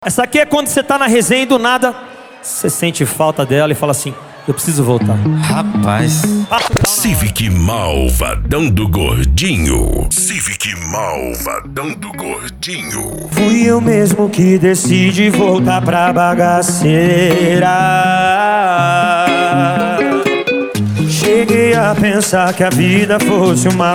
Essa aqui é quando você tá na resenha e do nada você sente falta dela e fala assim: eu preciso voltar. Rapaz. Civic Malvadão do Gordinho. Civic Malvadão do Gordinho. Fui eu mesmo que decidi voltar pra bagaceira. Cheguei a pensar que a vida fosse uma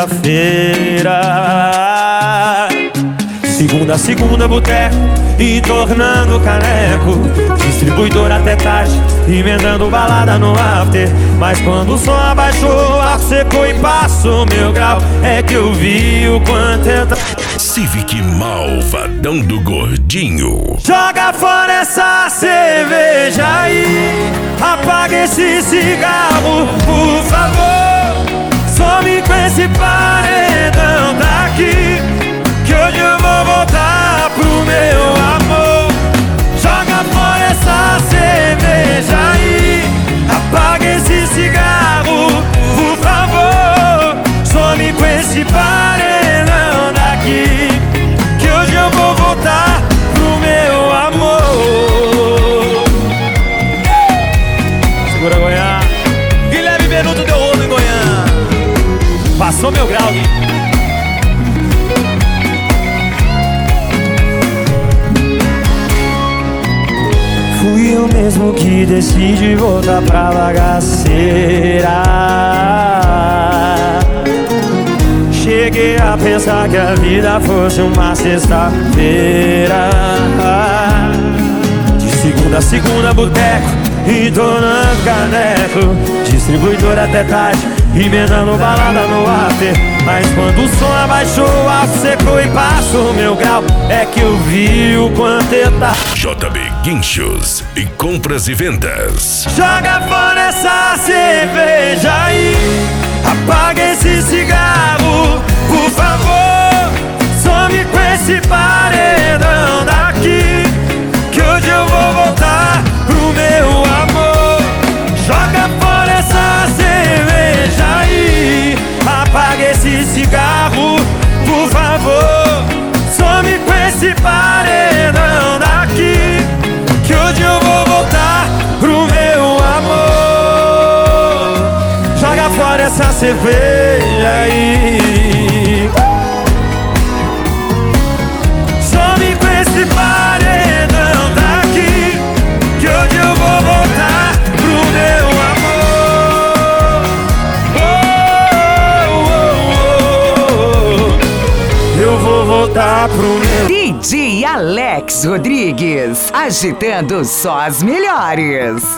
sexta-feira. Segunda a segunda, boteco, entornando caneco. Distribuidor até tarde, emendando balada no after. Mas quando o som abaixou, ar secou e passou meu grau, é que eu vi o quanto eu Civic Malvadão do Gordinho. Joga fora essa cerveja aí, apaga esse cigarro, por favor. Some com esse paredão daqui, que hoje eu vou voltar pro meu amor. Joga fora essa cerveja aí, apaga esse cigarro, por favor. Some com esse paredão daqui, que hoje eu vou voltar pro meu amor. Segura Goiânia. Guilherme Benuto deu rolo em Goiânia. Passou meu grau, Gui. Fui eu mesmo que decidi voltar pra bagaceira. Cheguei a pensar que a vida fosse uma sexta-feira. De segunda a segunda, boteco, entornando caneco. Distribuidor até tarde, emendando balada no after. Mas quando o som abaixou, ar secou e passou meu grau, é que eu vi o quanto eu tá. JB Guinchos e compras e vendas. Joga fora essa cerveja aí, apaga esse cigarro, por favor. Some com esse paredão daqui, que hoje eu vou voltar pro meu amor. Joga fora essa cerveja aí, apaga esse cigarro, por favor. Some com esse paredão daqui, que hoje eu vou voltar pro meu amor. Joga fora essa cerveja aí, some com esse paredão daqui, que hoje eu vou voltar pro meu amor. Eu vou voltar pro meu. DJ Alex Rodrigues, agitando só as melhores.